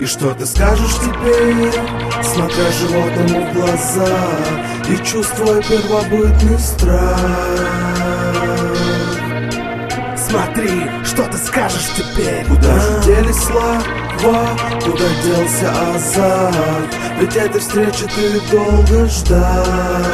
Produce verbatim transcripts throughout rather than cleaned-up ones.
И что ты скажешь теперь, смотря животному в глаза и чувствуя первобытный страх? Смотри, что ты скажешь теперь. Куда же делись слова, куда делся азарт? Ведь этой встречи ты долго ждал.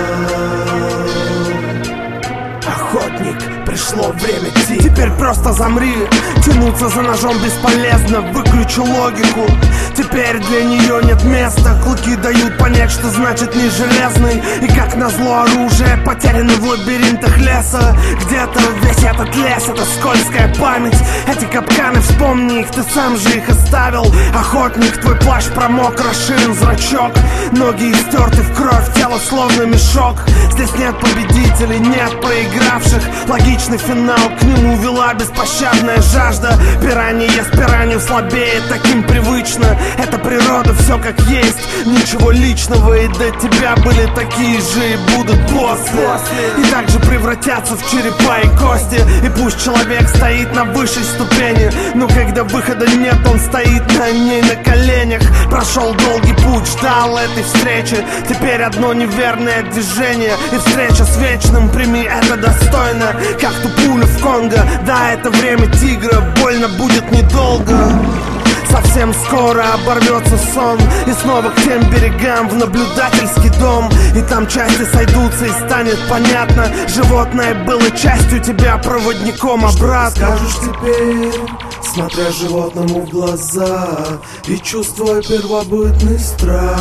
Охотник, пришло время идти. Теперь просто замри, тянуться за ножом бесполезно. Выключи логику, теперь для нее нет места. Клыки дают понять, что значит не железный. И как назло оружие потеряно в лабиринтах леса. Где-то весь этот лес, это скользкая память. Эти капканы, вспомни их, ты сам же их оставил. Охотник, твой плащ промок, расширен зрачок. Ноги истерты в кровь, тело словно мешок. Здесь нет победителей, нет проигравших. Логичный финал, к нему вела беспощадная жажда. Пиранья ест пиранью, слабее, таким привычно. Это природа, все как есть, ничего личного. И до тебя были такие же и будут после. И также превратятся в черепа и кости. И пусть человек стоит на высшей ступени, но когда выхода нет, он стоит на ней на коленях. Прошел долгий путь, ждал этой встречи. Теперь одно неверное движение и встреча с вечным. Прими это достойно, как ту пулю в Конго. Да, это время тигра, больно будет недолго. Совсем скоро оборвется сон, и снова к тем берегам, в наблюдательский дом. И там части сойдутся, и станет понятно: животное было частью тебя, проводником обратно. Что ты скажешь теперь, смотря животному в глаза и чувствуя первобытный страх?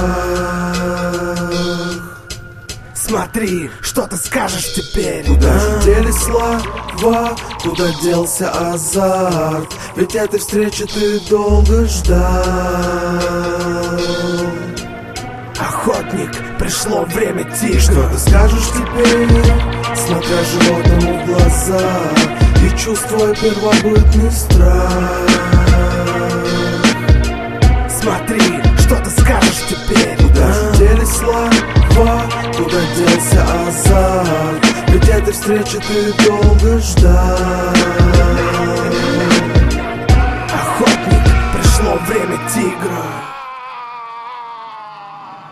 Смотри, что ты скажешь теперь. Куда же делись слова, куда делся азарт? Ведь этой встречи ты долго ждал. Охотник, пришло время тигра. Что ты скажешь теперь, смотря животному в глаза и чувствуя первобытный страх? Смотри, что ты скажешь теперь. Куда же делись слова, куда делся азарт? Ведь этой встречи ты долго ждал.